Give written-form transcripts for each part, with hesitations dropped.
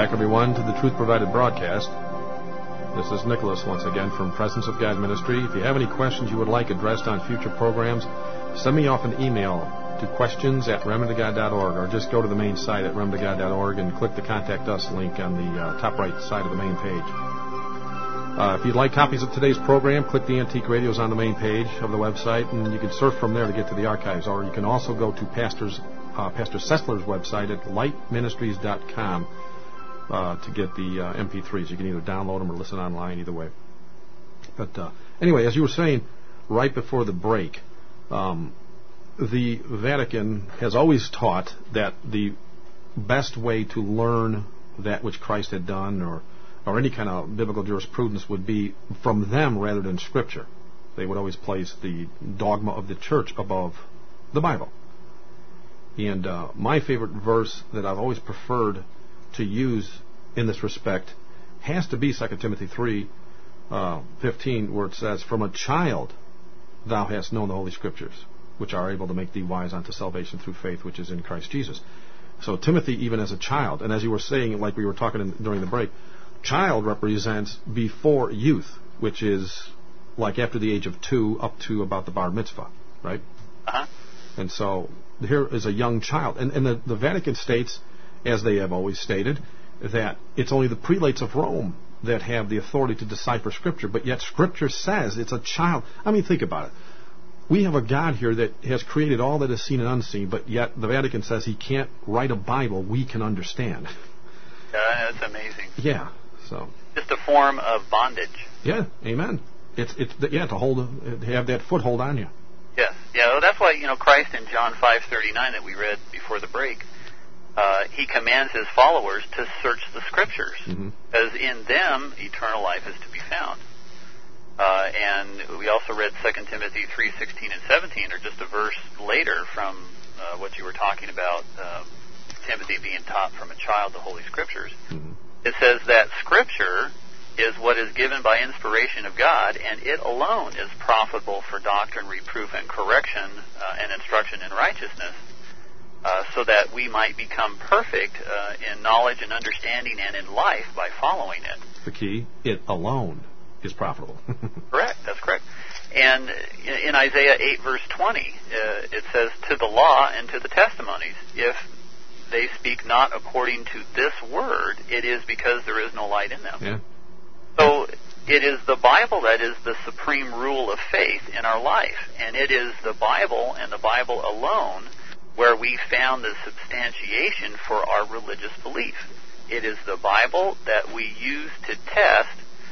back, everyone, to the Truth Provided broadcast. This is Nicholas once again from Presence of God Ministry. If you have any questions you would like addressed on future programs, send me off an email to questions@remnantofgod.org, or just go to the main site at remnantofgod.org and click the Contact Us link on the top right side of the main page. If you'd like copies of today's program, click the Antique Radios on the main page of the website, and you can surf from there to get to the archives. Or you can also go to Pastor Sessler's website at lightministries.com to get the MP3s. You can either download them or listen online, either way. But anyway, as you were saying right before the break, the Vatican has always taught that the best way to learn that which Christ had done or any kind of biblical jurisprudence would be from them rather than Scripture. They would always place the dogma of the Church above the Bible. And my favorite verse that I've always preferred to use in this respect has to be 2 Timothy 3:15, where it says, "From a child thou hast known the Holy Scriptures, which are able to make thee wise unto salvation through faith which is in Christ Jesus." So Timothy, even as a child, and as you were saying, like we were talking during the break, child represents before youth, which is like after the age of 2 up to about the bar mitzvah, right? Uh-huh. And so here is a young child. And the Vatican states, as they have always stated, that it's only the prelates of Rome that have the authority to decipher Scripture, but yet Scripture says it's a child. I mean, think about it. We have a God here that has created all that is seen and unseen, but yet the Vatican says he can't write a Bible we can understand. Yeah, that's amazing. Yeah. So just a form of bondage. Yeah, amen. It's to have that foothold on you. Yes, yeah. Well, that's why Christ in John 5:39 that we read before the break, he commands his followers to search the Scriptures, as in them eternal life is to be found. And we also read 2 Timothy 3:16 and 17, or just a verse later from what you were talking about, Timothy being taught from a child the Holy Scriptures. It says that Scripture is what is given by inspiration of God, and it alone is profitable for doctrine, reproof, and correction, and instruction in righteousness, so that we might become perfect in knowledge and understanding and in life by following it. The key, it alone is profitable. Correct, that's correct. And in Isaiah 8, verse 20, it says, "To the law and to the testimonies, if they speak not according to this word, it is because there is no light in them." Yeah. So it is the Bible that is the supreme rule of faith in our life, and it is the Bible and the Bible alone where we found the substantiation for our religious belief. It is the Bible that we use to test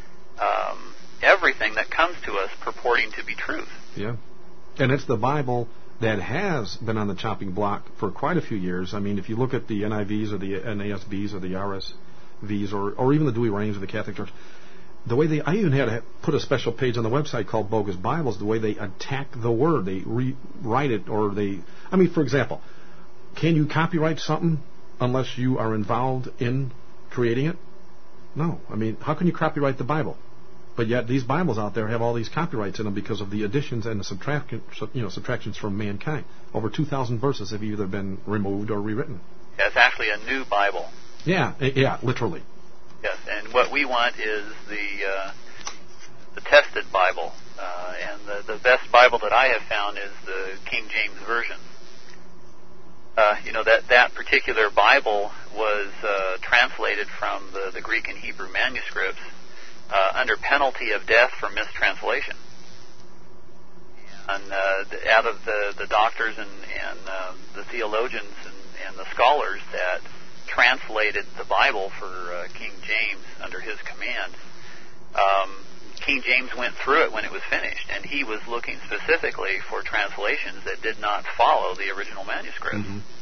everything that comes to us purporting to be truth. Yeah. And it's the Bible that has been on the chopping block for quite a few years. I mean, if you look at the NIVs or the NASBs or the RSVs or even the Douay-Rheims of the Catholic Church, the way I even had to put a special page on the website called Bogus Bibles, the way they attack the Word. They rewrite it, or for example, can you copyright something unless you are involved in creating it? No. I mean, how can you copyright the Bible? But yet these Bibles out there have all these copyrights in them because of the additions and the subtractions from mankind. Over 2,000 verses have either been removed or rewritten. Yeah, it's actually a new Bible. Yeah, literally. Yes, and what we want is the tested Bible, and the best Bible that I have found is the King James Version. That particular Bible was translated from the Greek and Hebrew manuscripts under penalty of death for mistranslation. And out of the doctors and the theologians and the scholars that translated the Bible for King James under his command, King James went through it when it was finished, and he was looking specifically for translations that did not follow the original manuscript.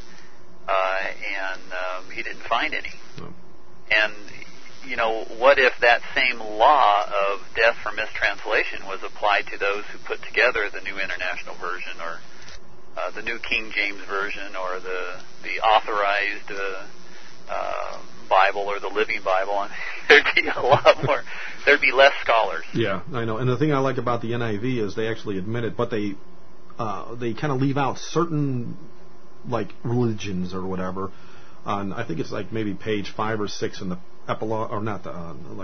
And he didn't find any. And what if that same law of death for mistranslation was applied to those who put together the New International Version, or the New King James Version, or the authorized Bible, or the Living Bible? I mean, there'd be a lot more. There'd be less scholars. Yeah, I know. And the thing I like about the NIV is they actually admit it, but they kind of leave out certain, like, religions or whatever, on, I think it's like maybe page 5 or 6 in the epilogue, or not the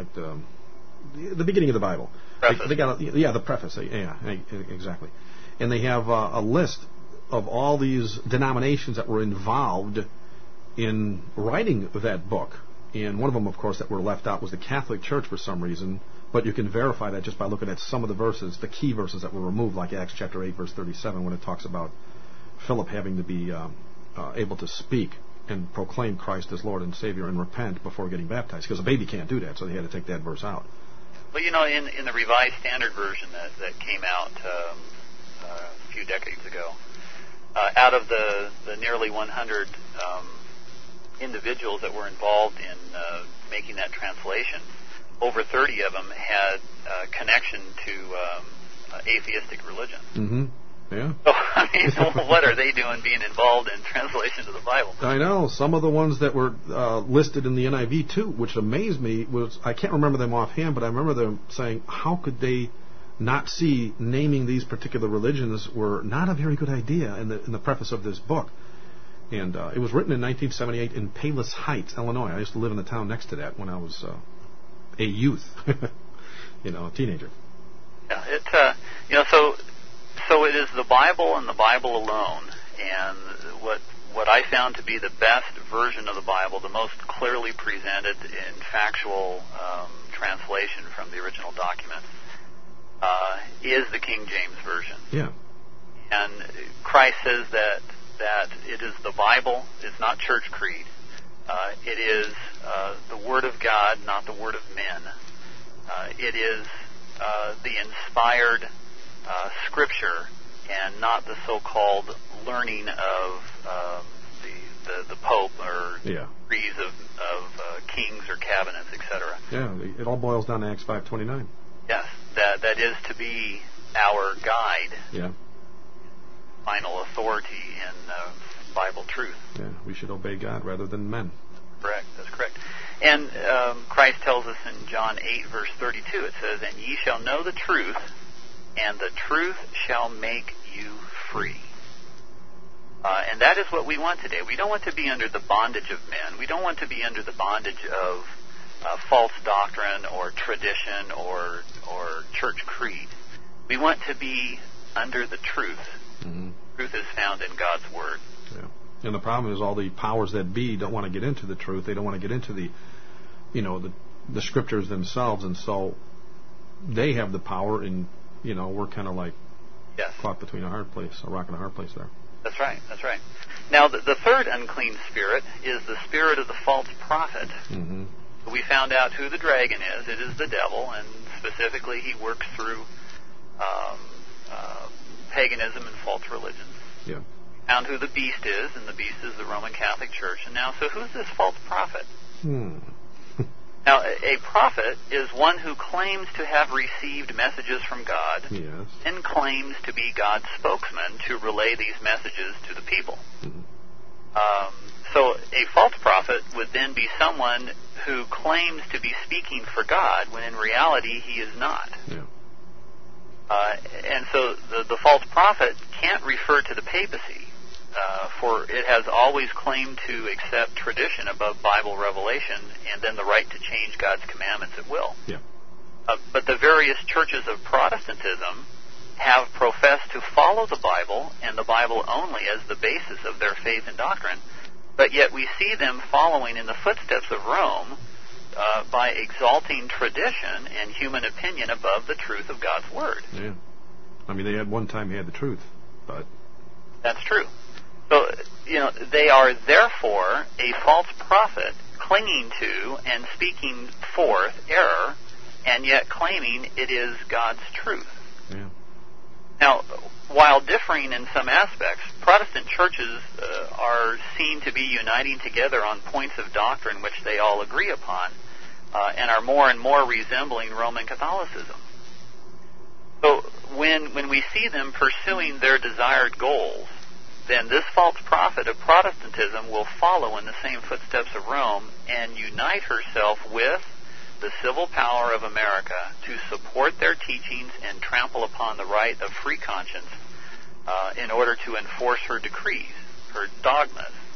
the beginning of the Bible. Preface. They got the preface. Yeah, exactly. And they have a list of all these denominations that were involved in writing that book. And one of them, of course, that were left out was the Catholic Church for some reason. But you can verify that just by looking at some of the verses, the key verses that were removed, like Acts chapter 8, verse 37, when it talks about Philip having to be able to speak and proclaim Christ as Lord and Savior and repent before getting baptized, because a baby can't do that, so they had to take that verse out. Well, in the Revised Standard Version that came out a few decades ago, out of the nearly 100 individuals that were involved in making that translation, over 30 of them had connection to atheistic religion. Mm-hmm. Yeah. So, I mean, what are they doing being involved in translation of the Bible? I know. Some of the ones that were listed in the NIV, too, which amazed me, was, I can't remember them offhand, but I remember them saying, how could they not see naming these particular religions were not a very good idea in the preface of this book. And it was written in 1978 in Palos Heights, Illinois. I used to live in the town next to that when I was a youth, a teenager. Yeah, so it is the Bible and the Bible alone, and what I found to be the best version of the Bible, the most clearly presented in factual translation from the original document, is the King James Version. Yeah. And Christ says that it is the Bible, it's not church creed. It is the Word of God, not the Word of men. It is the inspired Scripture, and not the so-called learning of the Pope or creeds of kings or cabinets, etc. Yeah, it all boils down to Acts 5:29. Yes, that is to be our guide. Yeah. Final authority in Bible truth. Yeah, we should obey God rather than men. Correct, that's correct. And Christ tells us in John 8, verse 32, it says, "And ye shall know the truth, and the truth shall make you free." And that is what we want today. We don't want to be under the bondage of men. We don't want to be under the bondage of false doctrine or tradition or church creed. We want to be under the truth. Mm-hmm. Truth is found in God's Word. Yeah. And the problem is all the powers that be don't want to get into the truth. They don't want to get into the Scriptures themselves, and so they have the power, and we're kind of like caught between a rock and a hard place there. That's right. That's right. Now, the third unclean spirit is the spirit of the false prophet. Mm-hmm. We found out who the dragon is. It is the devil, and specifically he works through paganism and false religions. Yeah. We found who the beast is, and the beast is the Roman Catholic Church. And now, so who's this false prophet? Now, a prophet is one who claims to have received messages from God, yes, and claims to be God's spokesman to relay these messages to the people. Mm-hmm. So a false prophet would then be someone who claims to be speaking for God when in reality he is not. Yeah. And so the false prophet can't refer to the papacy, for it has always claimed to accept tradition above Bible revelation and then the right to change God's commandments at will. Yeah. But the various churches of Protestantism have professed to follow the Bible and the Bible only as the basis of their faith and doctrine, but yet we see them following in the footsteps of Rome by exalting tradition and human opinion above the truth of God's Word. Yeah. I mean, they had one time had the truth, but... That's true. So, they are therefore a false prophet clinging to and speaking forth error, and yet claiming it is God's truth. Yeah. Now, while differing in some aspects, Protestant churches are seen to be uniting together on points of doctrine which they all agree upon, and are more and more resembling Roman Catholicism. So when we see them pursuing their desired goals, then this false prophet of Protestantism will follow in the same footsteps of Rome and unite herself with the civil power of America to support their teachings and trample upon the right of free conscience in order to enforce her decrees, her dogmas,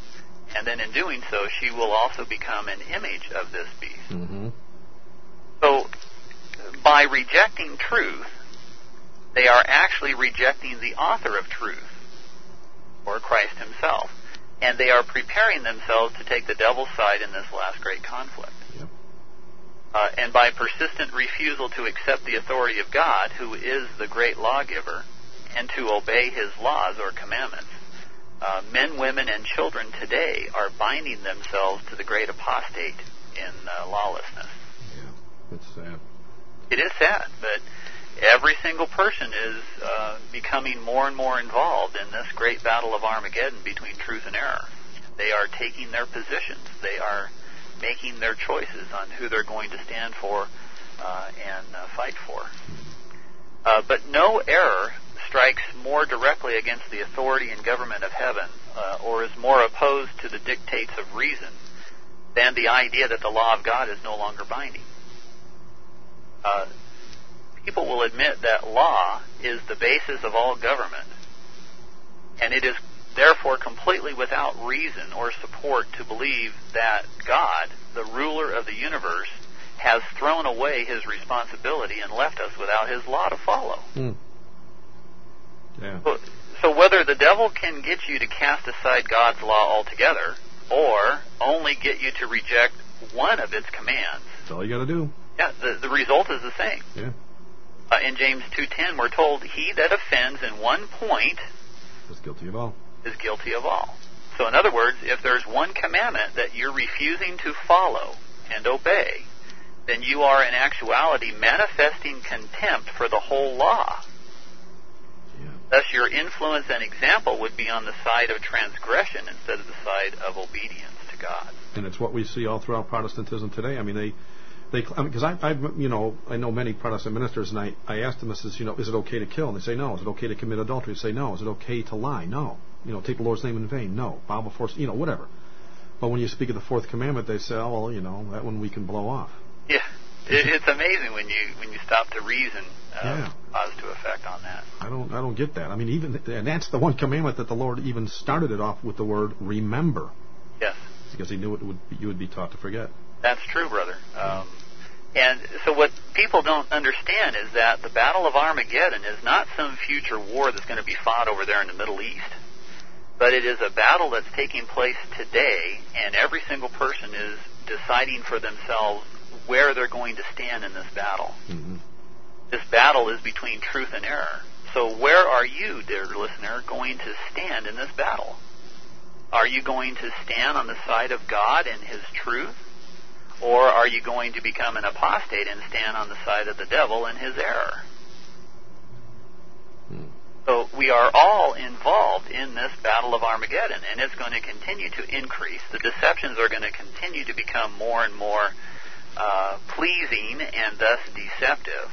And then in doing so, she will also become an image of this beast. Mm-hmm. So, by rejecting truth, they are actually rejecting the author of truth, or Christ himself. And they are preparing themselves to take the devil's side in this last great conflict. Yep. And by persistent refusal to accept the authority of God, who is the great lawgiver, and to obey his laws or commandments, men, women, and children today are binding themselves to the great apostate in lawlessness. Yeah, it's sad. It is sad, but every single person is becoming more and more involved in this great battle of Armageddon between truth and error. They are taking their positions. They are making their choices on who they're going to stand for and fight for. But no error strikes more directly against the authority and government of heaven, or is more opposed to the dictates of reason, than the idea that the law of God is no longer binding. People will admit that law is the basis of all government, and it is therefore completely without reason or support to believe that God, the ruler of the universe, has thrown away his responsibility and left us without his law to follow. Yeah. So whether the devil can get you to cast aside God's law altogether, or only get you to reject one of its commands, That's all you got to do. Yeah, the result is the same. Yeah. In James 2:10, we're told, "He that offends in one point is guilty of all." Is guilty of all. So in other words, if there's one commandment that you're refusing to follow and obey, then you are in actuality manifesting contempt for the whole law. Yeah. Thus your influence and example would be on the side of transgression instead of the side of obedience to God. And it's what we see all throughout Protestantism today. I mean, because I know many Protestant ministers, and I asked them, I says, is it okay to kill? And they say no. Is it okay to commit adultery? They say no. Is it okay to lie? No. Take the Lord's name in vain? No. Bow before, whatever. But when you speak of the fourth commandment, they say, oh, well, that one we can blow off. Yeah. It's amazing when you stop to reason cause to effect on that. I don't get that. I mean, and that's the one commandment that the Lord even started it off with the word remember. Yes. Because he knew you would be taught to forget. That's true, brother. And so what people don't understand is that the Battle of Armageddon is not some future war that's going to be fought over there in the Middle East, but it is a battle that's taking place today, and every single person is deciding for themselves where they're going to stand in this battle. Mm-hmm. This battle is between truth and error. So where are you, dear listener, going to stand in this battle? Are you going to stand on the side of God and his truth? Or are you going to become an apostate and stand on the side of the devil and his error? So we are all involved in this battle of Armageddon, and it's going to continue to increase. The deceptions are going to continue to become more and more pleasing and thus deceptive.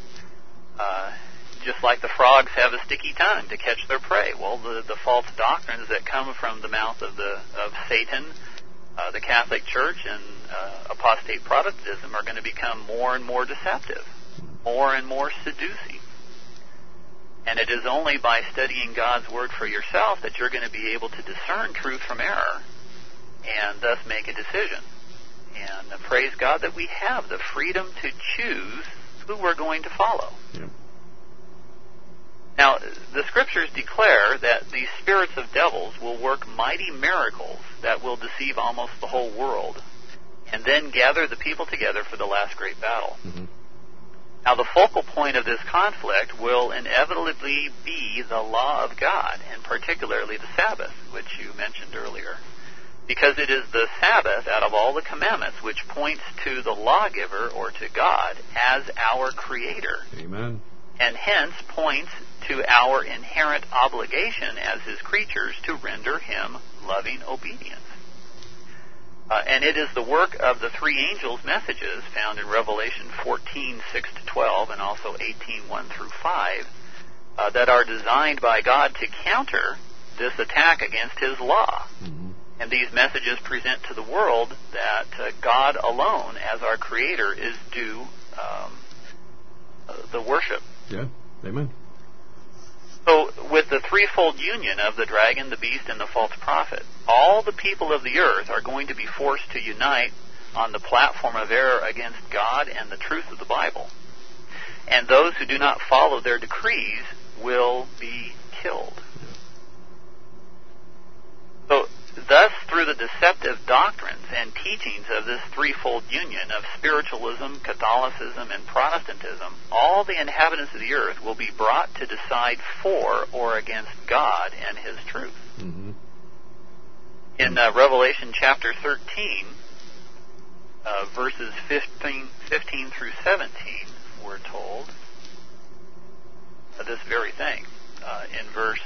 Just like the frogs have a sticky tongue to catch their prey. Well, the false doctrines that come from the mouth of Satan, the Catholic Church, and apostate Protestantism are going to become more and more deceptive, more and more seducing. And it is only by studying God's Word for yourself that you're going to be able to discern truth from error and thus make a decision. And praise God that we have the freedom to choose who we're going to follow. Yeah. Now, the Scriptures declare that the spirits of devils will work mighty miracles that will deceive almost the whole world, and then gather the people together for the last great battle. Mm-hmm. Now, the focal point of this conflict will inevitably be the law of God, and particularly the Sabbath, which you mentioned earlier, because it is the Sabbath out of all the commandments which points to the lawgiver, or to God, as our Creator. Amen. And hence points to our inherent obligation as his creatures to render him loving obedience. And it is the work of the three angels' messages found in Revelation 14:6-12 and also 18:1-5 that are designed by God to counter this attack against his law. Mm-hmm. And these messages present to the world that God alone, as our Creator, is due the worship. Yeah, amen. So with the threefold union of the dragon, the beast, and the false prophet, all the people of the earth are going to be forced to unite on the platform of error against God and the truth of the Bible. And those who do not follow their decrees will be killed. So, thus, through the deceptive doctrines and teachings of this threefold union of spiritualism, Catholicism, and Protestantism, all the inhabitants of the earth will be brought to decide for or against God and His truth. Mm-hmm. In Revelation chapter 13, verses 15 through 17, we're told this very thing. In verse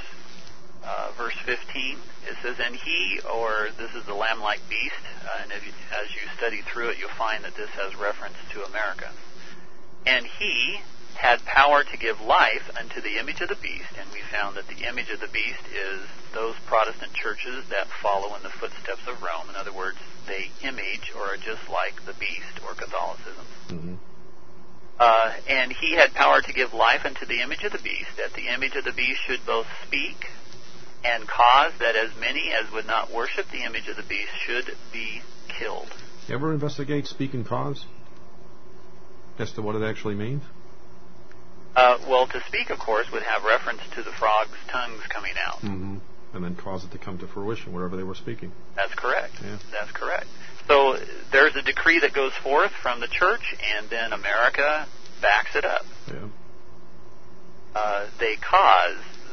15, it says, "And he," or this is the lamb-like beast, and as you study through it, you'll find that this has reference to America. "And he had power to give life unto the image of the beast," and we found that the image of the beast is those Protestant churches that follow in the footsteps of Rome. In other words, they image or are just like the beast or Catholicism. Mm-hmm. "And he had power to give life unto the image of the beast, that the image of the beast should both speak and cause that as many as would not worship the image of the beast should be killed." You ever investigate speak and cause as to what it actually means? Well, to speak, of course, would have reference to the frog's tongues coming out. Mm-hmm. And then cause it to come to fruition wherever they were speaking. That's correct. Yeah. That's correct. So there's a decree that goes forth from the church, and then America backs it up. Yeah. They cause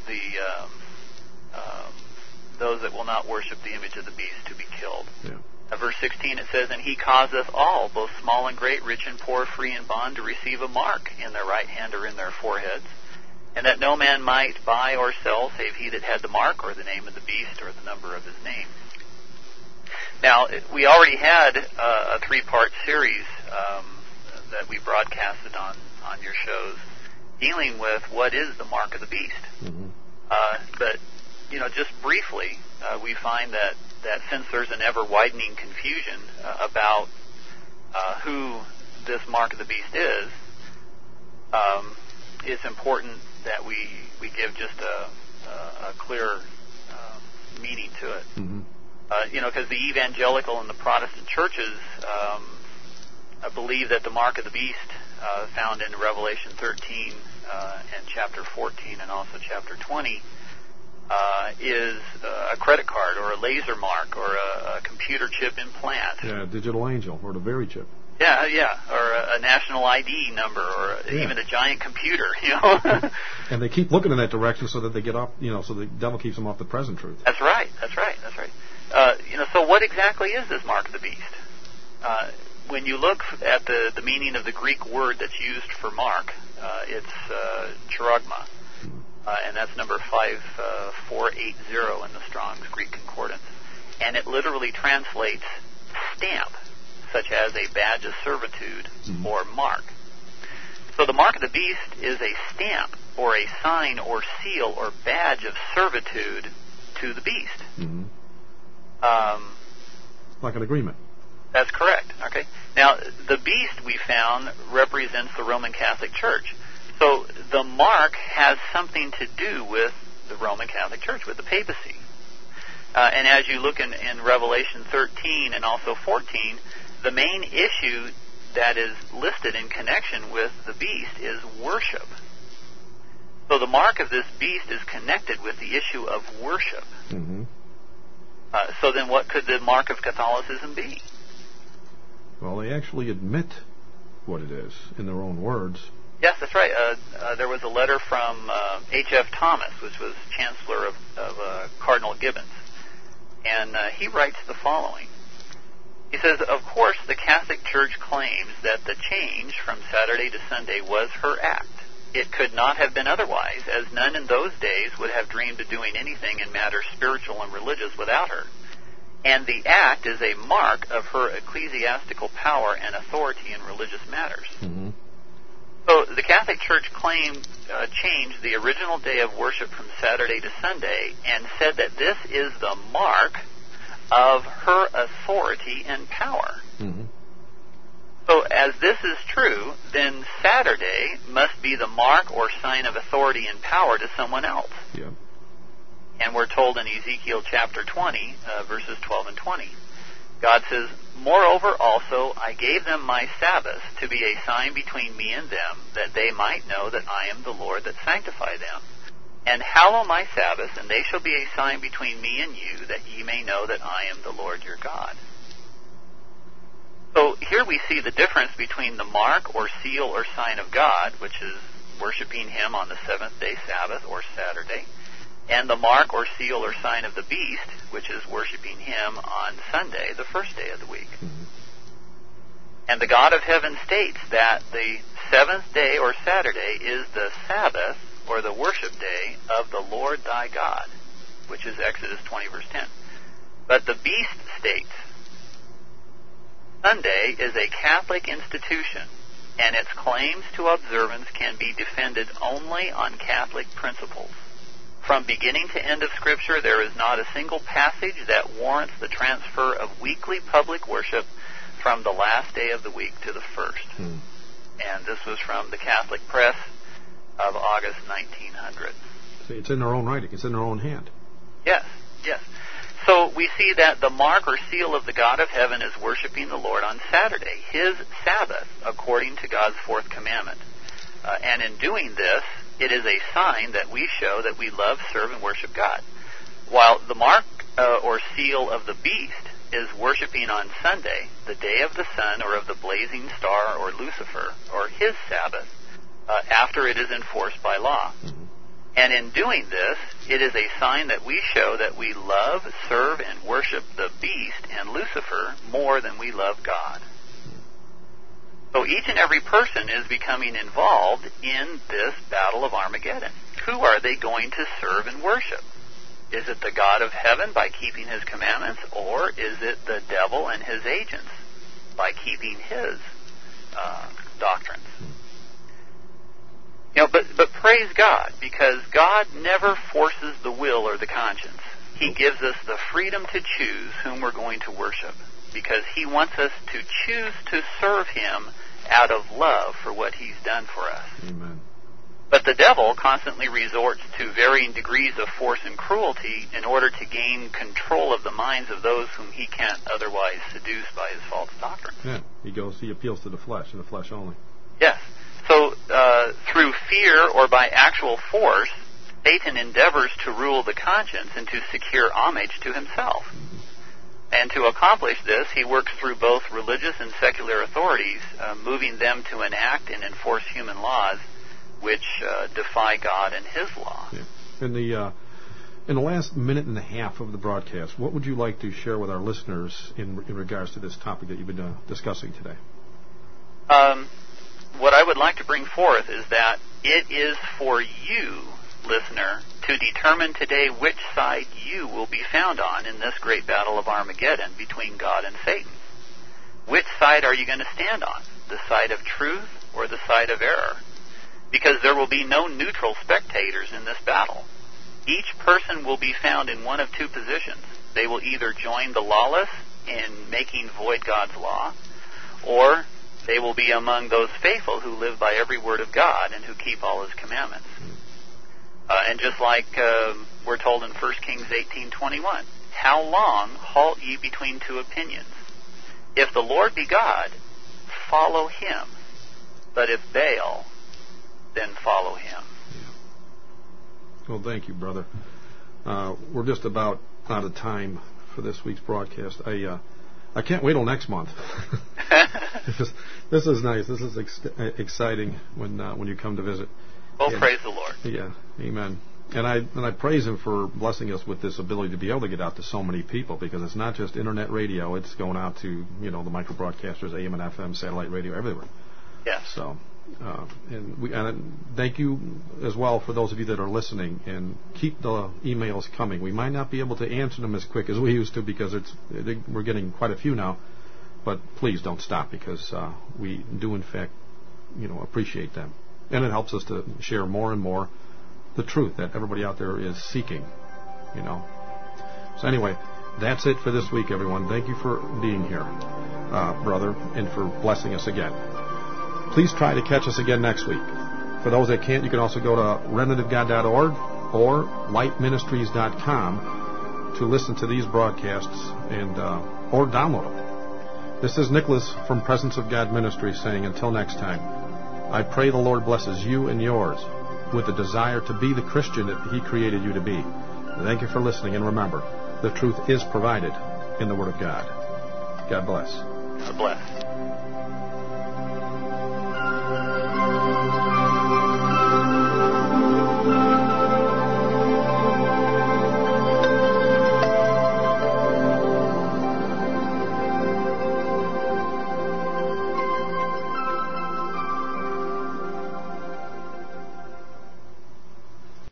those that will not worship the image of the beast to be killed. Yeah. Verse 16, it says, "And he causeth all, both small and great, rich and poor, free and bond, to receive a mark in their right hand or in their foreheads, and that no man might buy or sell save he that had the mark or the name of the beast or the number of his name." Now, we already had a three-part series that we broadcasted on your shows dealing with what is the mark of the beast. Mm-hmm. But, just briefly, we find that since there's an ever-widening confusion about who this mark of the beast is, it's important that we give just a clear meaning to it. Mm-hmm. Because the evangelical and the Protestant churches believe that the mark of the beast found in Revelation 13 and chapter 14 and also chapter 20 is a credit card or a laser mark or a computer chip implant. Yeah, a digital angel or the very chip. Yeah, or a national ID number or even a giant computer, And they keep looking in that direction so that they get off, so the devil keeps them off the present truth. That's right. So what exactly is this mark of the beast? When you look at the meaning of the Greek word that's used for mark, it's charagma, and that's number 5480 in the Strong's Greek Concordance. And it literally translates stamp, such as a badge of servitude or mark. So the mark of the beast is a stamp or a sign or seal or badge of servitude to the beast. Mm-hmm. Like an agreement. That's correct. Okay. Now, the beast we found represents the Roman Catholic Church. So the mark has something to do with the Roman Catholic Church, with the papacy. And as you look in Revelation 13 and also 14, the main issue that is listed in connection with the beast is worship. So the mark of this beast is connected with the issue of worship. Mm-hmm. So then what could the mark of Catholicism be? Well, they actually admit what it is in their own words. Yes, that's right. There was a letter from H.F. Thomas, which was Chancellor of Cardinal Gibbons. And he writes the following. He says, "Of course, the Catholic Church claims that the change from Saturday to Sunday was her act. It could not have been otherwise, as none in those days would have dreamed of doing anything in matters spiritual and religious without her. And the act is a mark of her ecclesiastical power and authority in religious matters." Mm-hmm. So the Catholic Church claimed changed the original day of worship from Saturday to Sunday and said that this is the mark of her authority and power. Mm-hmm. So as this is true, then Saturday must be the mark or sign of authority and power to someone else. Yeah. And we're told in Ezekiel chapter 20, verses 12 and 20, God says, "Moreover also I gave them my Sabbath to be a sign between me and them, that they might know that I am the Lord that sanctify them. And hallow my Sabbath, and they shall be a sign between me and you, that ye may know that I am the Lord your God." So here we see the difference between the mark or seal or sign of God, which is worshiping Him on the seventh-day Sabbath or Saturday, and the mark or seal or sign of the beast, which is worshiping Him on Sunday, the first day of the week. Mm-hmm. And the God of heaven states that the seventh day or Saturday is the Sabbath or the worship day of the Lord thy God, which is Exodus 20, verse 10. But the beast states, Sunday is a Catholic institution, and its claims to observance can be defended only on Catholic principles. From beginning to end of Scripture, there is not a single passage that warrants the transfer of weekly public worship from the last day of the week to the first. And this was from the Catholic Press of August 1900. See, it's in their own writing. It's in their own hand. Yes, yes. So we see that the mark or seal of the God of heaven is worshiping the Lord on Saturday, His Sabbath, according to God's fourth commandment. And in doing this, it is a sign that we show that we love, serve, and worship God. While the mark or seal of the beast is worshiping on Sunday, the day of the sun or of the blazing star or Lucifer, or his Sabbath, after it is enforced by law. And in doing this, it is a sign that we show that we love, serve, and worship the beast and Lucifer more than we love God. So each and every person is becoming involved in this battle of Armageddon. Who are they going to serve and worship? Is it the God of heaven by keeping His commandments, or is it the devil and his agents by keeping his doctrines? You know, but praise God, because God never forces the will or the conscience. He gives us the freedom to choose whom we're going to worship, because He wants us to choose to serve Him out of love for what He's done for us. Amen. But the devil constantly resorts to varying degrees of force and cruelty in order to gain control of the minds of those whom he can't otherwise seduce by his false doctrines. Yeah, he appeals to the flesh, and the flesh only. Yes. So through fear or by actual force, Satan endeavors to rule the conscience and to secure homage to himself. And to accomplish this, he works through both religious and secular authorities, moving them to enact and enforce human laws which defy God and His law. Yeah. In the last minute and a half of the broadcast, what would you like to share with our listeners in regards to this topic that you've been discussing today? What I would like to bring forth is that it is for you, listener, to determine today which side you will be found on in this great battle of Armageddon between God and Satan. Which side are you going to stand on? The side of truth or the side of error? Because there will be no neutral spectators in this battle. Each person will be found in one of two positions. They will either join the lawless in making void God's law, or they will be among those faithful who live by every word of God and who keep all His commandments. And just like we're told in 1 Kings 18:21, how long halt ye between two opinions? If the Lord be God, follow Him. But if Baal, then follow him. Yeah. Well, thank you, brother. We're just about out of time for this week's broadcast. I can't wait till next month. This is nice. This is exciting when you come to visit. Oh, praise the Lord. Yeah, amen. And I praise Him for blessing us with this ability to be able to get out to so many people, because it's not just internet radio; it's going out to the micro broadcasters, AM and FM, satellite radio, everywhere. Yes. So, and thank you as well for those of you that are listening, and keep the emails coming. We might not be able to answer them as quick as we used to, because we're getting quite a few now. But please don't stop, because we do in fact, appreciate them, and it helps us to share more and more the truth that everybody out there is seeking. So anyway, That's it for this week, everyone. Thank you for being here, brother, and for blessing us again. Please try to catch us again next week. For those that can't, you can also go to remnantofgod.org or lightministries.com to listen to these broadcasts and or download them. This is Nicholas from Presence of God Ministries saying until next time, I pray the Lord blesses you and yours with the desire to be the Christian that He created you to be. Thank you for listening, and remember, the truth is provided in the Word of God. God bless. God bless.